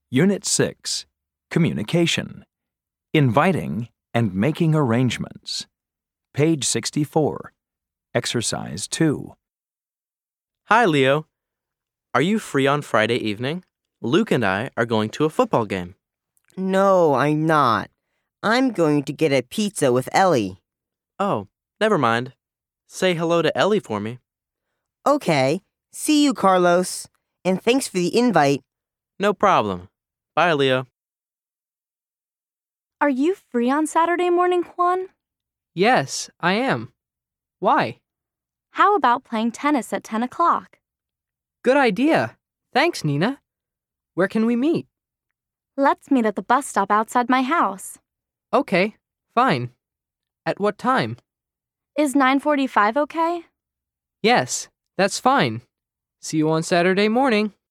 Unit 6, Communication. Inviting and making arrangements. Page 64. Exercise 2. Hi, Leo. Are you free on Friday evening? Luke and I are going to a football game. No, I'm not. I'm going to get a pizza with Ellie. Oh, never mind. Say hello to Ellie for me. Okay. See you, Carlos. And thanks for the invite. No problem. Bye, Leo. Are you free on Saturday morning, Juan? Yes, I am. Why? How about playing tennis at 10 o'clock? Good idea. Thanks, Nina. Where can we meet? Let's meet at the bus stop outside my house. Okay, fine. At what time? Is 9:45 okay? Yes, that's fine. See you on Saturday morning.